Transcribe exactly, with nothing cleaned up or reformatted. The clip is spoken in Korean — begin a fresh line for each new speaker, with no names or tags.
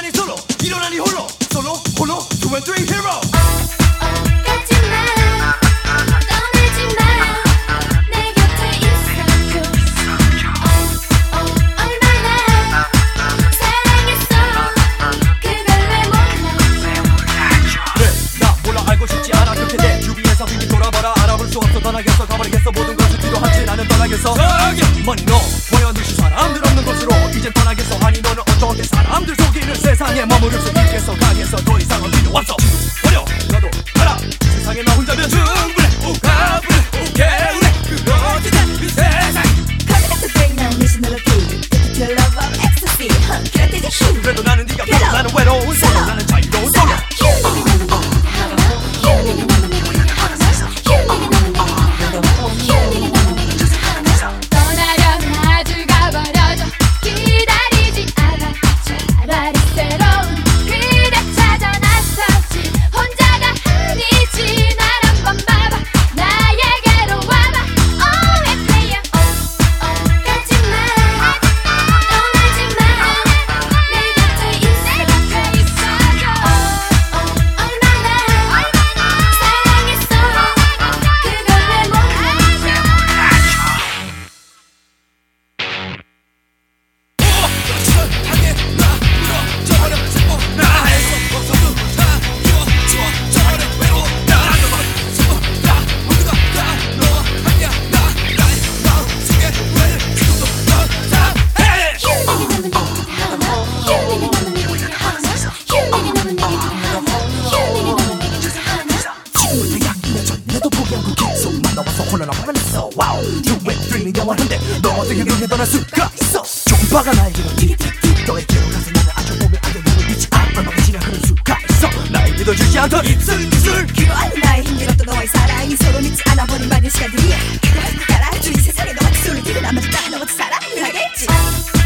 일어나니 솔로 일어나니 홀로 솔로 홀로 two and three hero. 떠나겠어 가버리겠어 모든 것이 필요하지 나는 떠나겠어 Money no 보여듯이 사람들 없는 곳으로 이젠 떠나겠어 아니 너는 어떻게 사람들 속이는 세상에 머무를 수 있겠어 가겠어 더 이상은 필요 없어 버려 너도 가라 세상에 나 혼자면 충분해 우가불해 우개울해 그렇지 이 세상
Coming to bring down this melody The love of ecstasy Get it shoot
그래도 나는 네가 별로 나는 외로운 솔로 나는 자유로운 솔로 와우 two and three는 영원한데 너 어떻게 그렇게 떠날 수가 있어 좁아가 나에게로 티리티리티 너에게로 가서 나는 아주 보면 안 돼 너를 믿지 않아 얼마나 지나 그럴 수가 있어 날 믿어주지 않던 입술 입술
필요한 나의 힘들었던 너와의 사랑이 서로 믿지 않아 버린 많은 시간들이야 그거 알고 따라줘 이 세상에 너같은 소리 들은 아마도 다 너같은 사랑을 하겠지